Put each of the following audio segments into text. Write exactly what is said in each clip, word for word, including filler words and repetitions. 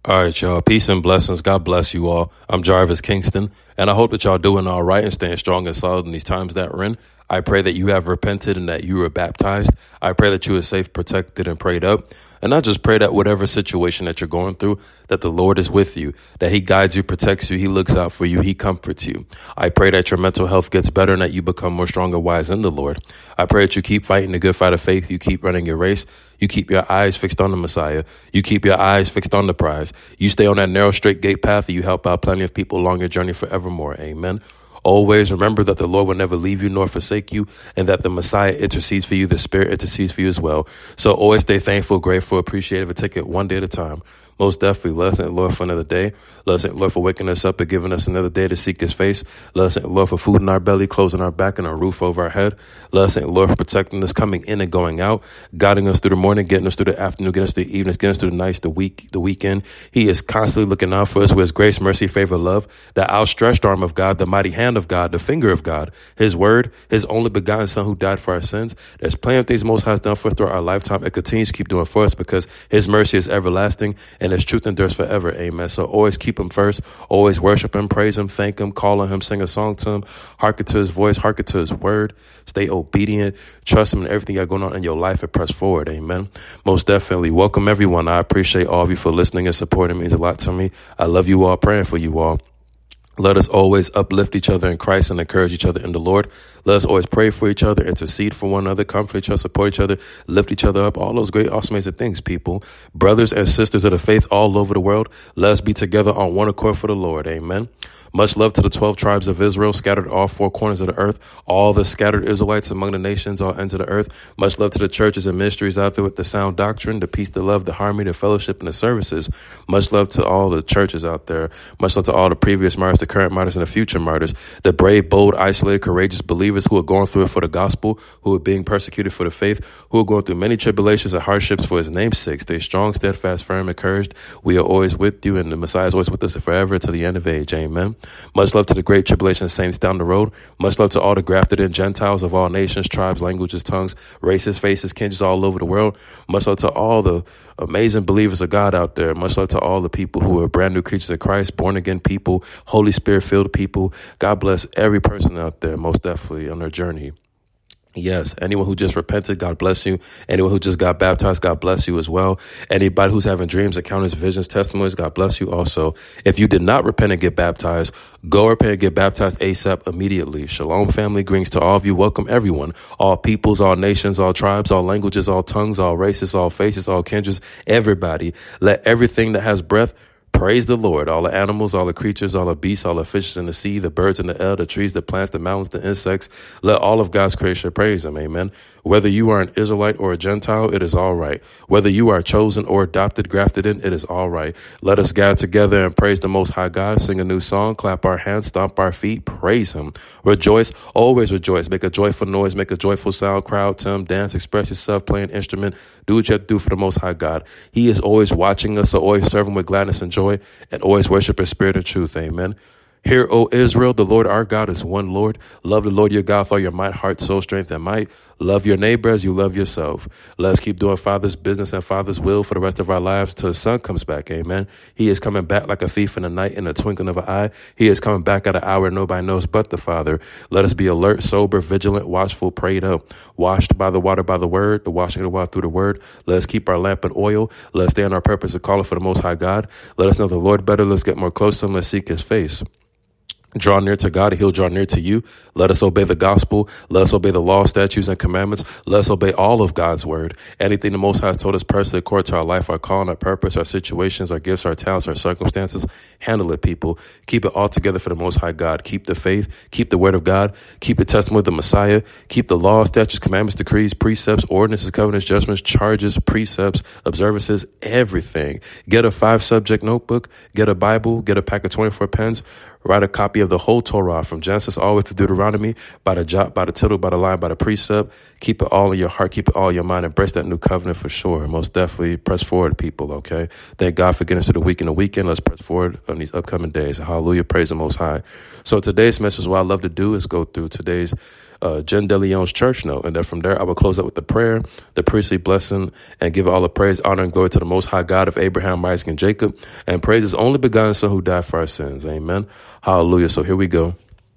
All right, y'all. Peace and blessings. God bless you all. I'm Jarvis Kingston, and I hope that y'all doing all right and staying strong and solid in these times that we're in. I pray that you have repented and that you were baptized. I pray that you are safe, protected, and prayed up. And I just pray that whatever situation that you're going through, that the Lord is with you, that he guides you, protects you, he looks out for you, he comforts you. I pray that your mental health gets better and that you become more strong and wise in the Lord. I pray that you keep fighting the good fight of faith. You keep running your race. You keep your eyes fixed on the Messiah. You keep your eyes fixed on the prize. You stay on that narrow, straight gate path and you help out plenty of people along your journey forevermore. Amen. Always remember that the Lord will never leave you nor forsake you, and that the Messiah intercedes for you. The Spirit intercedes for you as well. So always stay thankful, grateful, appreciative, and take it one day at a time. Most definitely, let us thank the Lord for another day. Let us thank the Lord for waking us up and giving us another day to seek his face. Let us thank the Lord for food in our belly, clothes on our back, and a roof over our head. Let us thank the Lord for protecting us, coming in and going out, guiding us through the morning, getting us through the afternoon, getting us through the evenings, getting us through the nights, the week, the weekend. He is constantly looking out for us with his grace, mercy, favor, love, the outstretched arm of God, the mighty hand of God, the finger of God, his word, his only begotten son who died for our sins. There's plenty of things Most High has done for us throughout our lifetime and continues to keep doing for us because his mercy is everlasting and his truth endures forever. Ever. Amen. So always keep him first. Always worship him, praise him, thank him, call on him, sing a song to him, hearken to his voice, hearken to his word, stay obedient, trust him in everything you got going on in your life and press forward. Amen. Most definitely. Welcome everyone. I appreciate all of you for listening and supporting. It means a lot to me. I love you all, praying for you all. Let us always uplift each other in Christ and encourage each other in the Lord. Let us always pray for each other, intercede for one another, comfort each other, support each other, lift each other up. All those great, awesome, amazing things, people. Brothers and sisters of the faith all over the world, let us be together on one accord for the Lord. Amen. Much love to the twelve tribes of Israel scattered all four corners of the earth, all the scattered Israelites among the nations, all ends of the earth. Much love to the churches and ministries out there with the sound doctrine, the peace, the love, the harmony, the fellowship, and the services. Much love to all the churches out there. Much love to all the previous martyrs, the current martyrs, and the future martyrs, the brave, bold, isolated, courageous believers who are going through it for the gospel, who are being persecuted for the faith, who are going through many tribulations and hardships for his name's sake. Stay strong, steadfast, firm, encouraged. We are always with you, and the Messiah is always with us forever to the end of age. Amen. Much love to the great tribulation saints down the road. Much love to all the grafted in Gentiles of all nations, tribes, languages, tongues, races, faces, kindreds all over the world. Much love to all the amazing believers of God out there. Much love to all the people who are brand new creatures of Christ, born again people, Holy Spirit filled people. God bless every person out there, most definitely on their journey. Yes, anyone who just repented, God bless you. Anyone who just got baptized, God bless you as well. Anybody who's having dreams, encounters, visions, testimonies, God bless you also. If you did not repent and get baptized, go repent and get baptized ASAP immediately. Shalom, family. Greetings to all of you. Welcome, everyone. All peoples, all nations, all tribes, all languages, all tongues, all races, all faces, all kindreds, everybody. Let everything that has breath praise the Lord. All the animals, all the creatures, all the beasts, all the fishes in the sea, the birds in the air, the trees, the plants, the mountains, the insects. Let all of God's creation praise him. Amen. Whether you are an Israelite or a Gentile, it is all right. Whether you are chosen or adopted, grafted in, it is all right. Let us gather together and praise the Most High God, sing a new song, clap our hands, stomp our feet, praise him. Rejoice, always rejoice. Make a joyful noise, make a joyful sound, crowd to him, dance, express yourself, play an instrument. Do what you have to do for the Most High God. He is always watching us, so always serve him with gladness and joy, and always worship in spirit and truth. Amen. Hear, O Israel, the Lord our God is one Lord. Love the Lord your God with all your might, heart, soul, strength, and might. Love your neighbor as you love yourself. Let us keep doing Father's business and Father's will for the rest of our lives till his son comes back. Amen. He is coming back like a thief in the night, in the twinkling of an eye. He is coming back at an hour nobody knows but the Father. Let us be alert, sober, vigilant, watchful, prayed up, washed by the water by the word, the washing of the water through the word. Let us keep our lamp in oil. Let us stay on our purpose of calling for the Most High God. Let us know the Lord better. Let's get more close to him. Let's seek his face. Draw near to God, and he'll draw near to you. Let us obey the gospel. Let us obey the law, statutes, and commandments. Let us obey all of God's word. Anything the Most High has told us personally, according to our life, our calling, our purpose, our situations, our gifts, our talents, our circumstances, handle it, people. Keep it all together for the Most High God. Keep the faith. Keep the word of God. Keep the testimony of the Messiah. Keep the law, statutes, commandments, decrees, precepts, ordinances, covenants, judgments, charges, precepts, observances, everything. Get a five-subject notebook. Get a Bible. Get a pack of twenty-four pens. Write a copy of of the whole Torah, from Genesis all the way to Deuteronomy, by the jot, by the tittle, by the line, by the precept. Keep it all in your heart. Keep it all in your mind. Embrace that new covenant for sure. Most definitely press forward, people, okay? Thank God for getting us to the week and the weekend. Let's press forward on these upcoming days. Hallelujah. Praise the Most High. So today's message, what I love to do is go through today's Uh, Jen DeLeon's church note. And then from there, I will close up with the prayer, the priestly blessing, and give all the praise, honor, and glory to the Most High God of Abraham, Isaac, and Jacob, and praise His only begotten Son who died for our sins. Amen. Hallelujah. So here we go.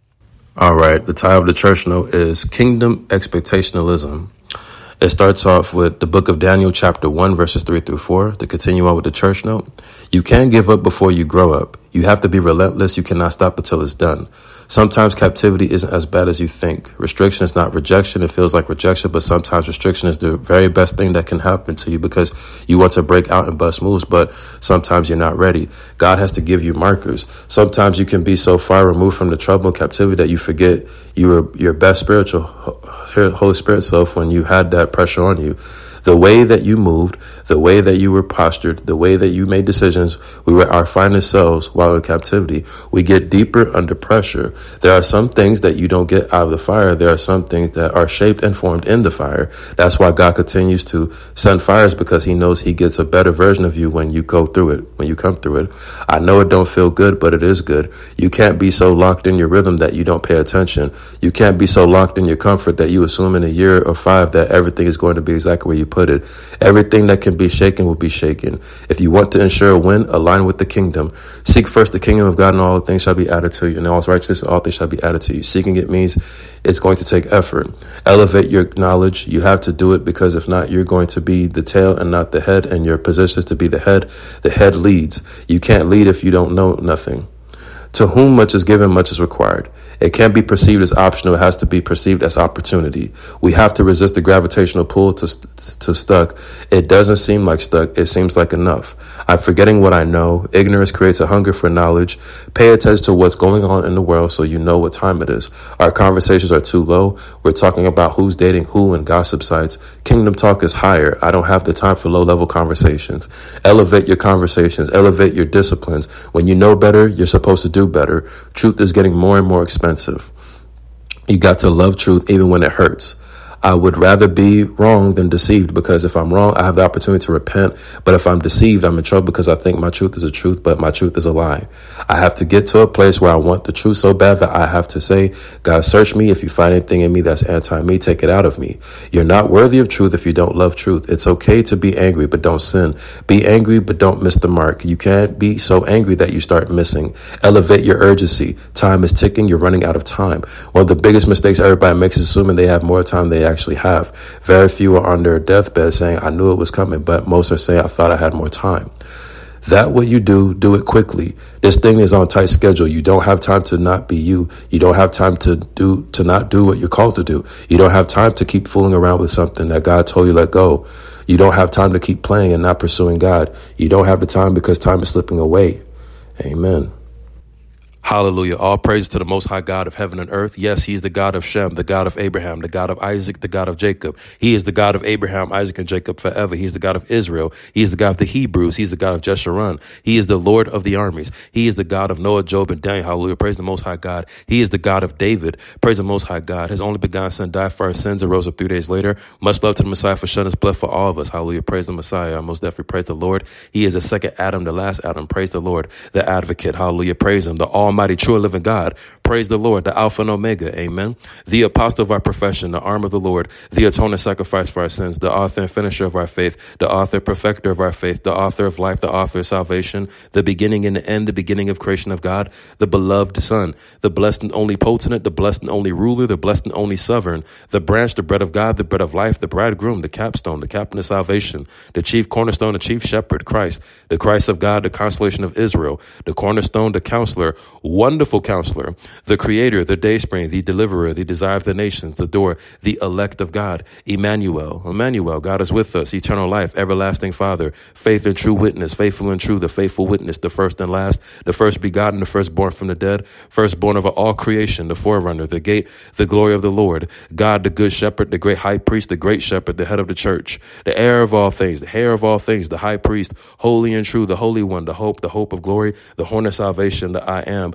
All right. The title of the church note is Kingdom Expectationalism. It starts off with the book of Daniel, chapter one, verses three through four. To continue on with the church note, you can't give up before you grow up. You have to be relentless. You cannot stop until it's done. Sometimes captivity isn't as bad as you think. Restriction is not rejection. It feels like rejection, but sometimes restriction is the very best thing that can happen to you because you want to break out and bust moves, but sometimes you're not ready. God has to give you markers. Sometimes you can be so far removed from the trouble and captivity that you forget you were your best spiritual Holy Spirit self when you had that pressure on you. The way that you moved, the way that you were postured, the way that you made decisions, we were our finest selves while in captivity. We get deeper under pressure. There are some things that you don't get out of the fire. There are some things that are shaped and formed in the fire. That's why God continues to send fires, because He knows He gets a better version of you when you go through it, when you come through it. I know it don't feel good, but it is good. You can't be so locked in your rhythm that you don't pay attention. You can't be so locked in your comfort that you assume in a year or five that everything is going to be exactly where you put it. Everything that can be shaken will be shaken. If you want to ensure a win, align with the kingdom. Seek first the kingdom of God, and all things shall be added to you. And all righteousness, all things shall be added to you. Seeking it means it's going to take effort. Elevate your knowledge. You have to do it, because if not, you're going to be the tail and not the head, and your position is to be the head. The head leads. You can't lead if you don't know nothing. To whom much is given, much is required. It can't be perceived as optional. It has to be perceived as opportunity. We have to resist the gravitational pull to to stuck. It doesn't seem like stuck. It seems like enough. I'm forgetting what I know. Ignorance creates a hunger for knowledge. Pay attention to what's going on in the world so you know what time it is. Our conversations are too low. We're talking about who's dating who and gossip sites. Kingdom talk is higher. I don't have the time for low-level conversations. Elevate your conversations. Elevate your disciplines. When you know better, you're supposed to do better. Truth is getting more and more expensive. You got to love truth even when it hurts. I would rather be wrong than deceived, because if I'm wrong, I have the opportunity to repent. But if I'm deceived, I'm in trouble because I think my truth is a truth, but my truth is a lie. I have to get to a place where I want the truth so bad that I have to say, God, search me. If you find anything in me that's anti-me, take it out of me. You're not worthy of truth if you don't love truth. It's okay to be angry, but don't sin. Be angry, but don't miss the mark. You can't be so angry that you start missing. Elevate your urgency. Time is ticking. You're running out of time. One of the biggest mistakes everybody makes is assuming they have more time than they actually have. Very few are on their deathbed saying, I knew it was coming, but most are saying, I thought I had more time. That what you do, do it quickly. This thing is on tight schedule. You don't have time to not be you. You don't have time to do, to not do what you're called to do. You don't have time to keep fooling around with something that God told you let go. You don't have time to keep playing and not pursuing God. You don't have the time because time is slipping away. Amen. Hallelujah. All praise to the Most High God of heaven and earth. Yes, He is the God of Shem, the God of Abraham, the God of Isaac, the God of Jacob. He is the God of Abraham, Isaac, and Jacob forever. He is the God of Israel. He is the God of the Hebrews. He is the God of Jeshurun. He is the Lord of the armies. He is the God of Noah, Job, and Daniel. Hallelujah. Praise the Most High God. He is the God of David. Praise the Most High God. His only begotten Son died for our sins and rose up three days later. Much love to the Messiah for shedding His blood for all of us. Hallelujah. Praise the Messiah. I most definitely praise the Lord. He is the second Adam, the last Adam. Praise the Lord. The advocate. Hallelujah. Praise Him. The almighty, true, living God. Praise the Lord, the Alpha and Omega. Amen. The apostle of our profession, the arm of the Lord, the atoning sacrifice for our sins, the author and finisher of our faith, the author, perfecter of our faith, the author of life, the author of salvation, the beginning and the end, the beginning of creation of God, the beloved Son, the blessed and only potentate, the blessed and only ruler, the blessed and only sovereign, the branch, the bread of God, the bread of life, the bridegroom, the capstone, the captain of salvation, the chief cornerstone, the chief shepherd, Christ, the Christ of God, the consolation of Israel, the cornerstone, the counselor, wonderful counselor, the creator, the dayspring, the deliverer, the desire of the nations, the door, the elect of God, Emmanuel, Emmanuel, God is with us, eternal life, everlasting Father, faith and true witness, faithful and true, the faithful witness, the first and last, the first begotten, the firstborn from the dead, firstborn of all creation, the forerunner, the gate, the glory of the Lord, God, the good shepherd, the great high priest, the great shepherd, the head of the church, the heir of all things, the heir of all things, the high priest, holy and true, the holy one, the hope, the hope of glory, the horn of salvation, the I am,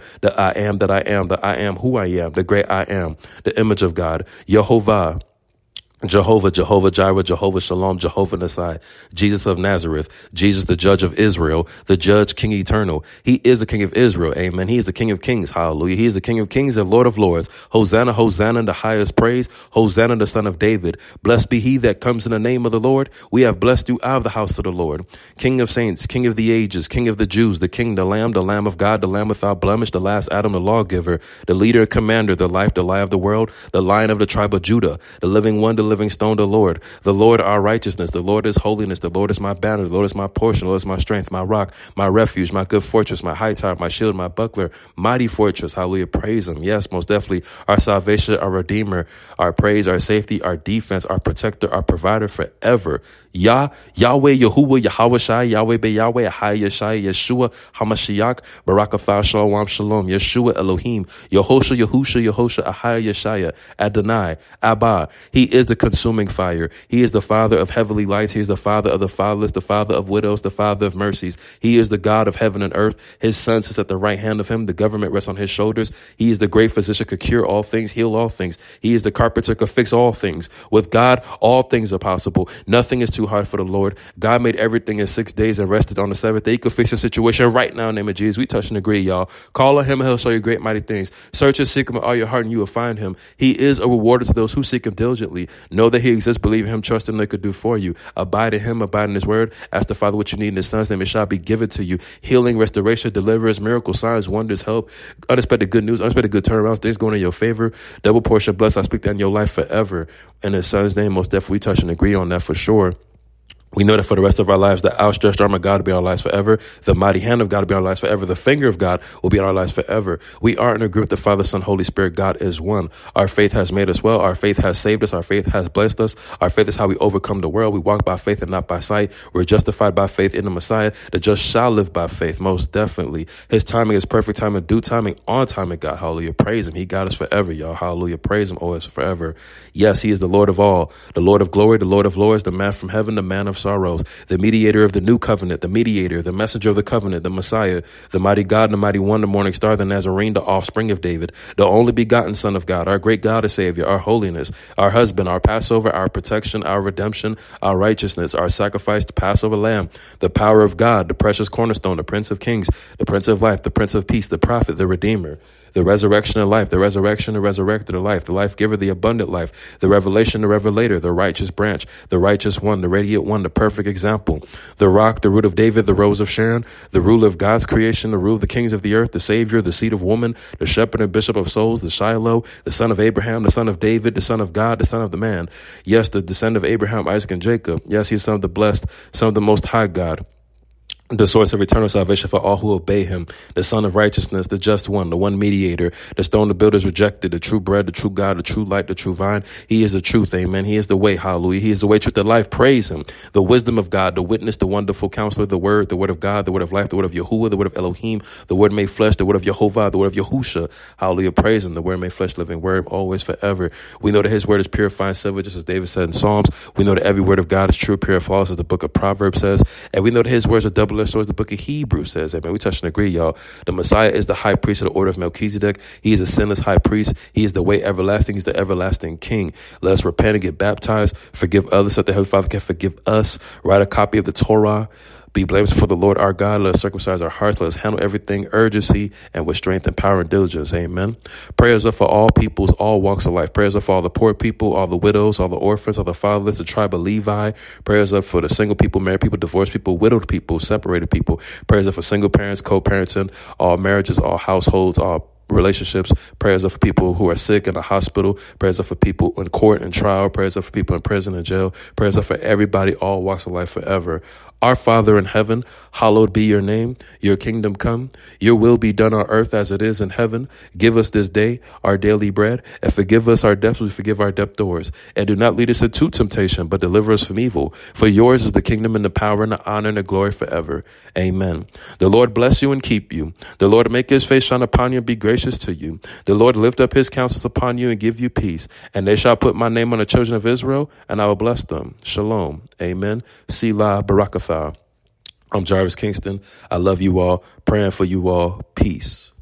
the I am that I am, the I am who I am, the great I am, the image of God, Yehovah, Jehovah, Jehovah Jireh, Jehovah Shalom, Jehovah Nisai, Jesus of Nazareth, Jesus, the judge of Israel, the judge, King eternal. He is the King of Israel. Amen. He is the King of kings. Hallelujah. He is the King of kings and Lord of lords. Hosanna, Hosanna, the highest praise. Hosanna, the son of David. Blessed be he that comes in the name of the Lord. We have blessed you out of the house of the Lord. King of saints, King of the ages, King of the Jews, the King, the Lamb, the Lamb of God, the Lamb without blemish, the last Adam, the lawgiver, the leader and commander, the life, the light of the world, the Lion of the tribe of Judah, the living one, the living stone, the Lord. The Lord our righteousness. The Lord is holiness. The Lord is my banner. The Lord is my portion. The Lord is my strength, my rock, my refuge, my good fortress, my high tower, my shield, my buckler, mighty fortress. Hallelujah. Praise him. Yes, most definitely. Our salvation, our redeemer, our praise, our safety, our defense, our protector, our provider forever. Yah, Yahweh, Yahuwah, Yahweh Shai, Yahweh Be Yahweh, Ahai Yeshai, Yeshua, Hamashiach, Barakatha, Shalom, Shalom, Yeshua, Elohim, Yehosha, Yehusha, Yehosha, Ahai Yeshaya, Adonai, Abba. He is the consuming fire. He is the Father of heavenly lights. He is the Father of the fatherless, the Father of widows, the Father of mercies. He is the God of heaven and earth. His Son sits at the right hand of him. The government rests on his shoulders. He is the great physician, could cure all things, heal all things. He is the carpenter, could fix all things. With God, all things are possible. Nothing is too hard for the Lord. God made everything in six days and rested on the seventh day. He could fix your situation right now in the name of Jesus. We touch and agree, y'all. Call on him and he'll show you great mighty things. Search and seek him with all your heart and you will find him. He is a rewarder to those who seek him diligently. Know that he exists, believe in him, trust him, they could do for you. Abide in him, abide in his word. Ask the Father what you need in his son's name. It shall be given to you. Healing, restoration, deliverance, miracles, signs, wonders, help, unexpected good news, unexpected good turnarounds, things going in your favor, double portion bless. I speak that in your life forever. In his son's name, most definitely we touch and agree on that for sure. We know that for the rest of our lives, the outstretched arm of God will be in our lives forever. The mighty hand of God will be in our lives forever. The finger of God will be in our lives forever. We are in agreement with the Father, Son, Holy Spirit. God is one. Our faith has made us well. Our faith has saved us. Our faith has blessed us. Our faith is how we overcome the world. We walk by faith and not by sight. We're justified by faith in the Messiah. The just shall live by faith, most definitely. His timing is perfect timing, due timing, on timing, God. Hallelujah. Praise him. He got us forever, y'all. Hallelujah. Praise him always forever. Yes, he is the Lord of all, the Lord of glory, the Lord of lords, the man from heaven, the man of sorrows, the mediator of the new covenant, the mediator, the messenger of the covenant, the Messiah, the mighty God, the mighty one, the morning star, the Nazarene, the offspring of David, the only begotten Son of God, our great God and Savior, our holiness, our husband, our Passover, our protection, our redemption, our righteousness, our sacrifice, the Passover lamb, the power of God, the precious cornerstone, the Prince of Kings, the Prince of Life, the Prince of Peace, the prophet, the Redeemer, the resurrection of life, the resurrection, the resurrector, the life, the life giver, the abundant life, the revelation, the revelator, the righteous branch, the righteous one, the radiant one, the perfect example, the rock, the root of David, the rose of Sharon, the ruler of God's creation, the rule of the kings of the earth, the savior, the seed of woman, the shepherd and bishop of souls, the Shiloh, the son of Abraham, the son of David, the son of God, the son of the man. Yes, the descendant of Abraham, Isaac, and Jacob. Yes, he's son of the blessed, son of the most high God, the source of eternal salvation for all who obey him, the Son of righteousness, the just one, the one mediator, the stone the builders rejected, the true bread, the true God, the true light, the true vine. He is the truth, amen. He is the way, hallelujah. He is the way, truth, and life. Praise him. The wisdom of God, the witness, the wonderful counselor, the word, the word of God, the word of life, the word of Yahuwah, the word of Elohim, the word made flesh, the word of Yehovah, the word of Yahusha. Hallelujah. Praise him. The word made flesh, living word, always, forever. We know that his word is purifying silver, just as David said in Psalms. We know that every word of God is true, pure, flawless, as the book of Proverbs says. And we know that his words are double-edged swords, the book of Hebrews. Hebrews says, amen. We touch and agree, y'all. The Messiah is the high priest of the order of Melchizedek. He is a sinless high priest. He is the way everlasting. He's the everlasting king. Let us repent and get baptized. Forgive others so that the Heavenly Father can forgive us. Write a copy of the Torah. Be blameless before the Lord our God. Let us circumcise our hearts. Let us handle everything urgency and with strength and power and diligence. Amen. Prayers are for all peoples, all walks of life. Prayers are for all the poor people, all the widows, all the orphans, all the fatherless, the tribe of Levi. Prayers are for the single people, married people, divorced people, widowed people, separated people. Prayers are for single parents, co-parenting, all marriages, all households, all relationships. Prayers are for people who are sick in the hospital. Prayers are for people in court and trial. Prayers are for people in prison and jail. Prayers are for everybody, all walks of life forever. Our Father in heaven, hallowed be your name. Your kingdom come. Your will be done on earth as it is in heaven. Give us this day our daily bread, and forgive us our debts. We forgive our debtors. And do not lead us into temptation, but deliver us from evil. For yours is the kingdom and the power and the honor and the glory forever. Amen. The Lord bless you and keep you. The Lord make his face shine upon you and be gracious to you. The Lord lift up his countenance upon you and give you peace. And they shall put my name on the children of Israel, and I will bless them. Shalom. Amen. Selah Barakatha. I'm Jarvis Kingston. I love you all. Praying for you all. Peace.